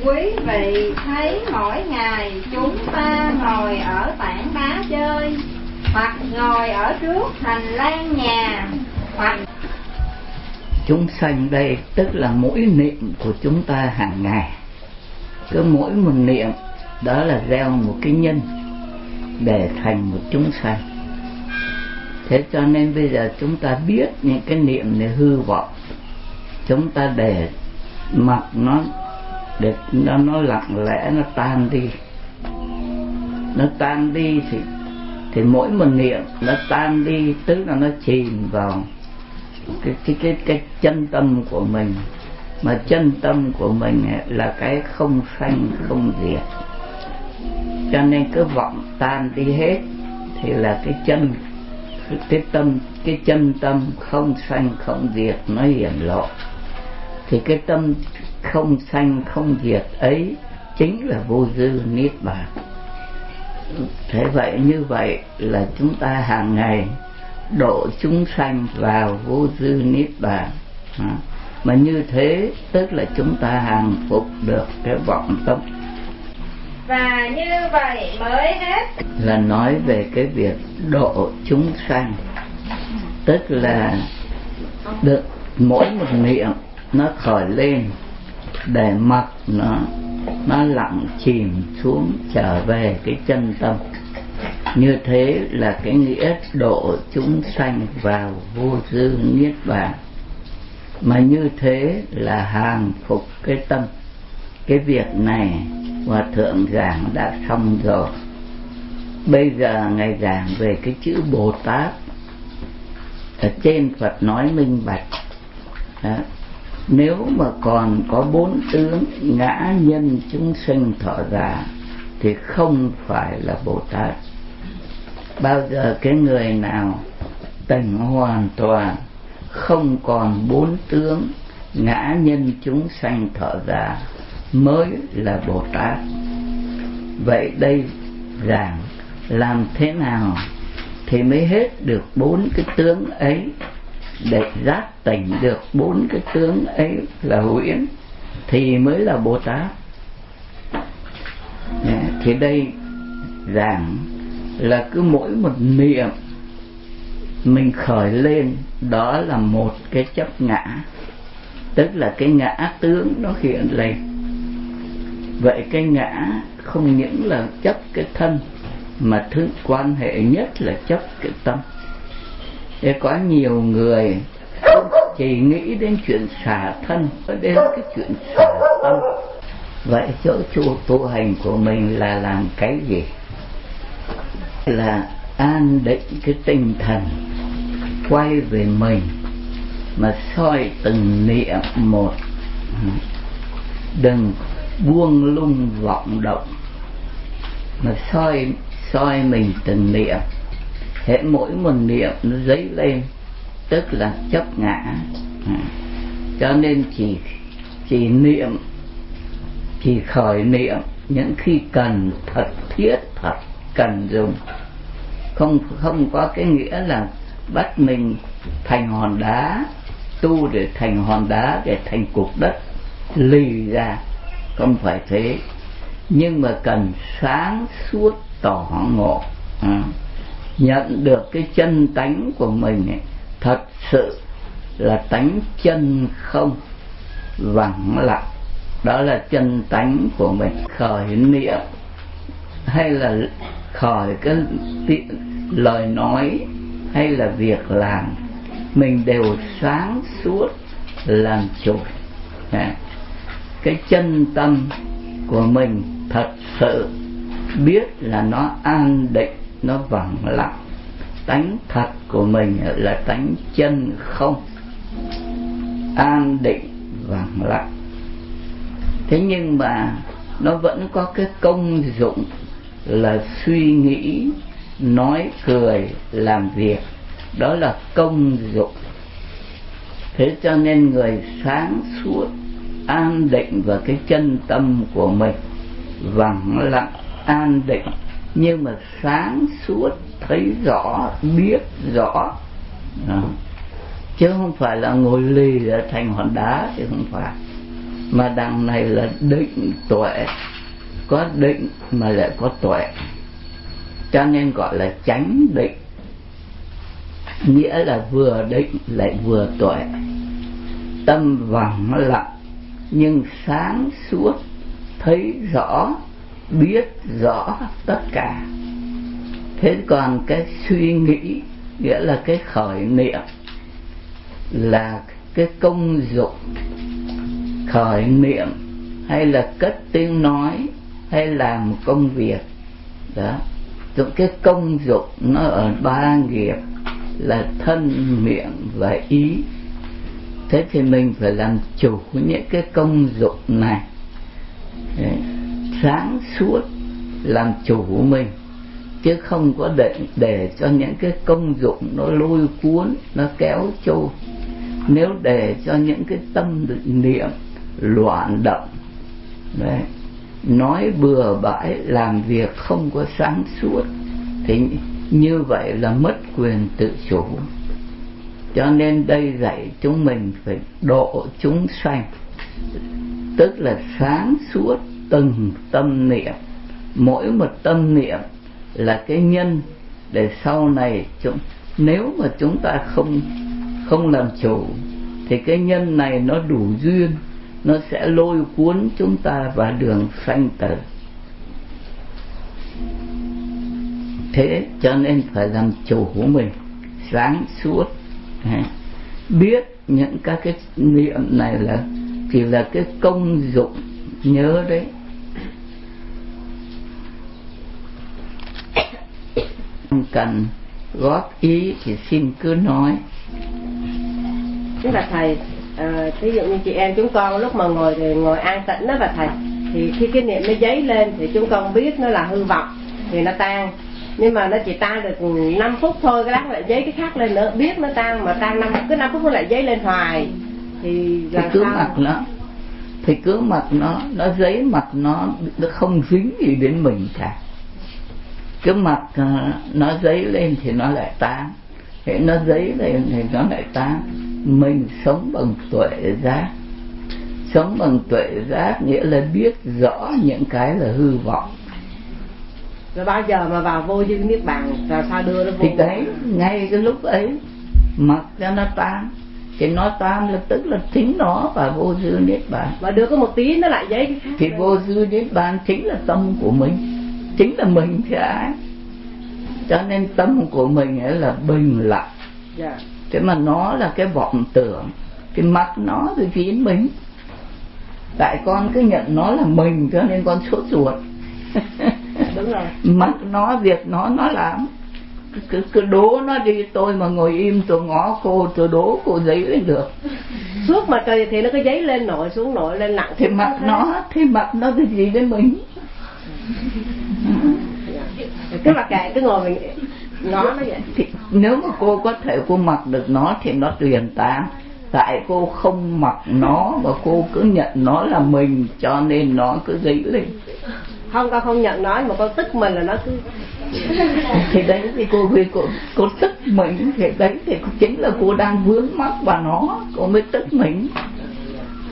Quý vị thấy mỗi ngày chúng ta ngồi ở tảng đá chơi, hoặc ngồi ở trước hành lang nhà, hoặc chúng sanh đây tức là mỗi niệm của chúng ta hàng ngày. Cứ mỗi một niệm đó là gieo một cái nhân để thành một chúng sanh. Thế cho nên bây giờ chúng ta biết những cái niệm này hư vọng, chúng ta để mặc nó, để nó lặng lẽ nó tan đi. Nó tan đi thì mỗi một niệm nó tan đi, tức là nó chìm vào cái chân tâm của mình. Mà chân tâm của mình là cái không sanh không diệt. Cho nên cứ vọng tan đi hết thì là cái chân tâm không sanh không diệt nó hiển lộ. Thì cái tâm không sanh không diệt ấy chính là vô dư niết bàn. Thế vậy, như vậy là chúng ta hàng ngày độ chúng sanh vào vô dư niết bàn. Mà như thế tức là chúng ta hàng phục được cái vọng tâm. và như vậy mới hết. Là nói về cái việc độ chúng sanh, tức là được mỗi một niệm nó khởi lên để mặc nó lặng chìm xuống trở về cái chân tâm. Như thế là cái nghĩa độ chúng sanh vào vô dư niết bàn. Mà như thế là hàng phục cái tâm. Cái việc này Hòa Thượng giảng đã xong rồi. Bây giờ Ngài giảng về cái chữ Bồ Tát. Ở trên Phật nói minh bạch. Nếu mà còn có 4 tướng ngã nhân chúng sinh thọ giả thì không phải là Bồ Tát. Bao giờ cái người nào tỉnh hoàn toàn, không còn 4 tướng ngã nhân chúng sanh thọ giả mới là Bồ Tát. Vậy đây giảng làm thế nào thì mới hết được 4 cái tướng ấy, để giác tỉnh được 4 cái tướng ấy là huyễn thì mới là Bồ Tát. Thì đây giảng là cứ mỗi một niệm mình khởi lên đó là một cái chấp ngã, tức là cái ngã tướng nó hiện lên. Vậy cái ngã không những là chấp cái thân, mà thứ quan hệ nhất là chấp cái tâm. Thế có nhiều người chỉ nghĩ đến chuyện xả thân, đến cái chuyện xả tâm. Vậy chỗ tu hành của mình là làm cái gì? Là an định cái tinh thần, quay về mình mà soi từng niệm một, đừng buông lung vọng động, mà soi mình từng niệm. Hễ mỗi một niệm nó dấy lên tức là chấp ngã. Cho nên chỉ niệm, chỉ khởi niệm những khi cần, thật thiết, thật cần dùng. Không có cái nghĩa là bắt mình thành hòn đá, tu để thành hòn đá, để thành cục đất lì ra, không phải thế. Nhưng mà cần sáng suốt tỏ ngộ, nhận được cái chân tánh của mình ấy, thật sự là tánh chân không vắng lặng. Đó là chân tánh của mình. Khởi niệm hay là khởi cái lời nói hay là việc làm, mình đều sáng suốt làm chủ. Cái chân tâm của mình thật sự biết là nó an định, nó vắng lặng. Tánh thật của mình là tánh chân không, an định vắng lặng. Thế nhưng mà nó vẫn có cái công dụng là suy nghĩ, nói cười, làm việc. Đó là công dụng. Thế cho nên người sáng suốt, an định vào cái chân tâm của mình, vắng lặng, an định, nhưng mà sáng suốt, thấy rõ, biết rõ. Chứ không phải là ngồi lì ở thành hòn đá thì không phải. mà đằng này là định tuệ, có định mà lại có tuệ, cho nên gọi là chánh định, nghĩa là vừa định lại vừa tuệ. Tâm vắng lặng nhưng sáng suốt, thấy rõ, biết rõ tất cả. Thế còn cái suy nghĩ, nghĩa là cái khởi niệm, là cái công dụng khởi niệm, hay là cất tiếng nói, hay làm một công việc đó. Dụng cái công dụng nó ở ba nghiệp là thân, miệng và ý. Thế thì mình phải làm chủ những cái công dụng này. Đấy, sáng suốt làm chủ của mình, chứ không có để cho những cái công dụng nó lôi cuốn, nó kéo trôi. Nếu để cho những cái tâm niệm loạn động, đấy, nói bừa bãi, làm việc không có sáng suốt, thì như vậy là mất quyền tự chủ. Cho nên đây dạy chúng mình phải độ chúng sanh, tức là sáng suốt từng tâm niệm. Mỗi một tâm niệm là cái nhân để sau này nếu mà chúng ta không làm chủ thì cái nhân này nó đủ duyên, nó sẽ lôi cuốn chúng ta vào đường sanh tử. Thế cho nên phải làm chủ của mình, sáng suốt, biết những các cái niệm này là chỉ là cái công dụng, nhớ đấy. Cần góp ý thì xin cứ nói. Tức là thầy, ví dụ như chị em chúng con lúc mà ngồi an tĩnh đó, và thầy, thì khi cái niệm nó dấy lên thì chúng con biết nó là hư vọng thì nó tan, nhưng mà nó chỉ tan được 5 phút thôi, cái lát lại dấy cái khác lên nữa, biết nó tan mà tan 5 phút nó lại dấy lên hoài thì làm cứ sao? mặc nó thì cứ mặc nó dấy mặt nó không dính gì đến mình cả. Cứ mặc nó dấy lên thì nó lại tan, thế nó dấy lên thì nó lại tan. Mình sống bằng tuệ giác. Sống bằng tuệ giác nghĩa là biết rõ những cái là hư vọng. Rồi bao giờ mà vào vô dư niết bàn rồi sao đưa nó vô? Thì đấy, ngay cái lúc ấy mặc cho nó tan, thì nó tan là tức là chính nó vào vô dư niết bàn. Và đưa có một tí nó lại giấy cái khác. Thì vô dư niết bàn chính là tâm của mình, chính là mình chứ ai. Cho nên tâm của mình ấy là bình lặng. Dạ. Thế mà nó là cái vọng tưởng, thì mặc nó thì phiến mình. Tại con cứ nhận nó là mình cho nên con sốt ruột. Đúng rồi. Mặc nó, việc nó làm. Cứ đố nó đi, tôi mà ngồi im tôi ngó cô, tôi đố cô giấy lên được. Suốt mà trời thì nó cứ giấy lên nổi xuống nổi lên nặng. Thì mặc nó thì gì với mình. Cứ mặc kệ, cứ ngồi mình ngó nó vậy. Thì nếu mà cô có thể cô mặc được nó thì nó truyền tan. Tại cô không mặc nó mà cô cứ nhận nó là mình, cho nên nó cứ dấy lên. Không, con không nhận nó mà con tức mình là nó cứ. Thì đấy thì cô tức mình, thì đấy thì chính là cô đang vướng mắc vào nó, cô mới tức mình.